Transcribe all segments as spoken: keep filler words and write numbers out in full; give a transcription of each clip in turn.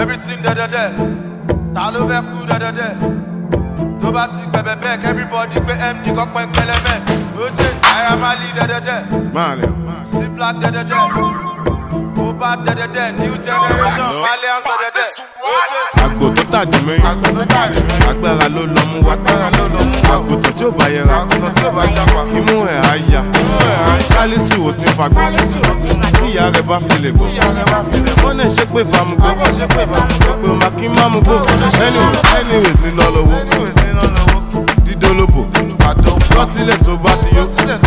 everything da da da. Ta ló fẹ́ kú da da da. Tó bá ti gbẹ̀bẹ̀ back, everybody gbé M D kọ́pẹ́ pẹlẹmẹ́s. Oje, Naira Marley da da da. C Black da da da. Oba da da da. New generation, Malians da da da. Àgbò tó tàdí mẹ́yìn. Àgbò tó tàdí mẹ́yìn. Agbára ló lọ mú wa. Agbára ló lọ mú wa. Àgùntàn tí ó bá yẹra. Àgùntàn tí ó bá jápa. Imú ẹ̀ á yá. Sálísù ò ti fagbọ́. Tí ìyá rẹ̀ bá fi lè gbọ́. Wọ́n náà ṣe pé famugbó. Gbogbo ma kí má mú gbó. Anyways ní lọ lọ́wọ́. Dídólóbò. Lọ́tílẹ̀ tó bá ti yó.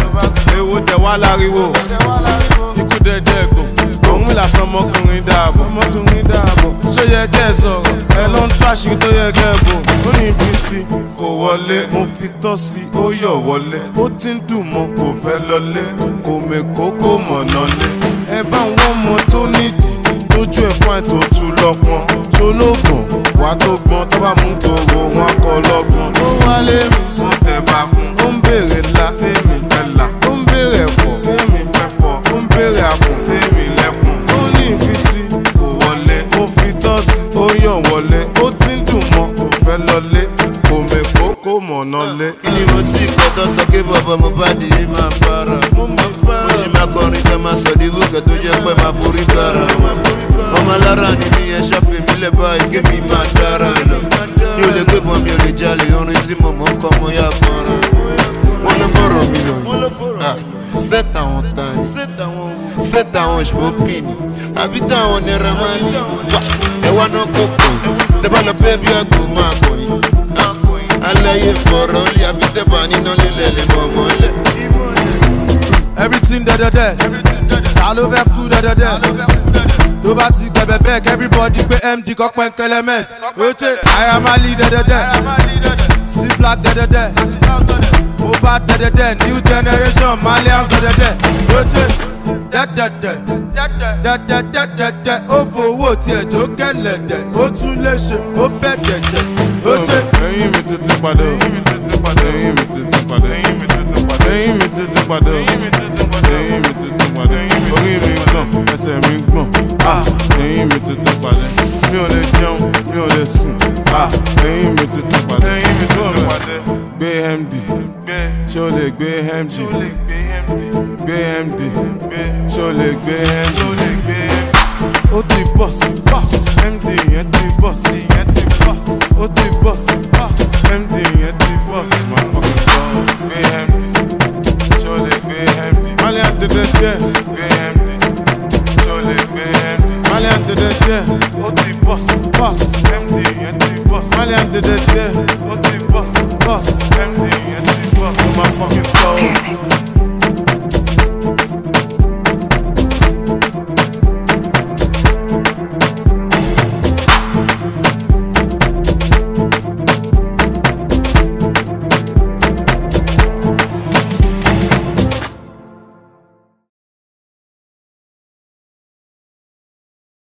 Èwo dẹ̀ wá láriwo. Ikú dẹ̀dẹ̀ gbò. Òun làsán ọmọkùnrin dáàbò. Ọmọkùnrin dáàbò. Ṣó yẹ kẹ́ ẹ sọ̀rọ̀? Ẹ ló ń tó àṣírí tó yẹ kẹ́ ẹ bò. Ó ní ibi sí kò wọlé. Mo fi tọ́ sí ó yọ̀ wọlé. Ó ti ń dùn mọ́ kò fẹ́ lọlé. Kò mèkó kò mọ̀nà lé. Ẹ bá wọn mọ tó nídìí. Lójú ẹ̀ fún àìtó tu lọ́pọ̀n. Ṣológùn wà tó gbọ́n tó bá mú gbòòrò wọn kọ lọ́gbọ̀n. Ó wálé mi mo tẹ̀ bá fún. Ó ń béèrè ńlá tèmi fẹ́ là. Ó ń béèrè ẹ̀fọ́ tèmi fẹ́ fọ́. Ó ń béèrè àpò tèmi lẹ́kùn. Ó ní ìfisí kò wọlé. Ó fi tọ́ sí ó yàn wọlé. Ó ti ń dùn mọ́ kò fẹ́ lọlé. Kò mèkó kò mọ̀nà lé. Kí ni mo ti kọ́tọ́ sọ pé bọ̀bọ̀ mo bá di yé máa bára. Mo ṣì máa kọrin ká máa sọ díwó kẹ́ tó jẹ́ pé máa forí bára. Ọmọ alára ni mi ẹ ṣàfihàn mi lẹ̀ báyìí kí mi máa dára lọ. Mi ò lè gbé bọ́n mi ò lè jalè orin tí mo mọ̀ ń kọ́ mo yá kanra. Wọ́n ló fọ̀rọ̀ mi lọ yìí. Set àwọn tani, set àwọn ṣòpìnì, àbí táwọn Naira Marley. Ẹ wá náà kó kò yìí, tẹ́ bá lọ bẹ́ẹ̀ bí àgbò máa kò yìí. Aláyé fọ̀rọ̀ lé àbí tẹ́ bá níná lílẹ̀ lè mọ̀ mọ́lẹ̀. Everything da da da. Ta ló fẹ́ kú da da da. Tó bá ti gbẹ̀bẹ̀ back, everybody gbé M D kọ́pẹ́ pẹlẹmẹ́s. Oje, Naira Marley da da da. C Black da da da. Oba da da da. New generation, Malians da da da. Oje, da da da. Da da da da da. Ó fowó tiẹ̀ jó kẹ̀lẹ̀dẹ̀. Ó tún lè ṣe, ó bẹ̀ dẹ̀jẹ̀. Oje. Ẹyin mi tuntun padà. Ẹyin mi tuntun padà. Ẹyin mi tuntun padà. Ẹyin mi tuntun padà. Ẹyin mi tuntun padà. Ẹyin mi tuntun padà. Ẹyin mi tuntun padà. Orí mi ń gbọ̀n, ẹsẹ̀ mi ń gbọ̀n. Ẹyin mi tuntun padà. Mi ò lè jẹun, mi ò lè sùn. Ẹyin mi tuntun padà. Ẹyin mi tuntun padà. Gbé M D. Ṣé o lè gbé M D? Gbé M D. Ṣé o lè gbé M D? Ó ti bọ́s. M D yẹn ti bọ́s. Ó ti bọ́s. M D yẹn ti bọ́s. Máa fọkàn sọ gbé M D. Ṣé o lè gbé M D? Malian dédé díẹ̀. Gbé M D. Ṣé o lè gbé M D? Malian dédé díẹ̀. Ó ti bọ́s. M D yẹn ti bọ́s. Malian dédé díẹ̀. Ó ti bọ́s. M D yẹn ti bọ́s. Ó máa fọkàn.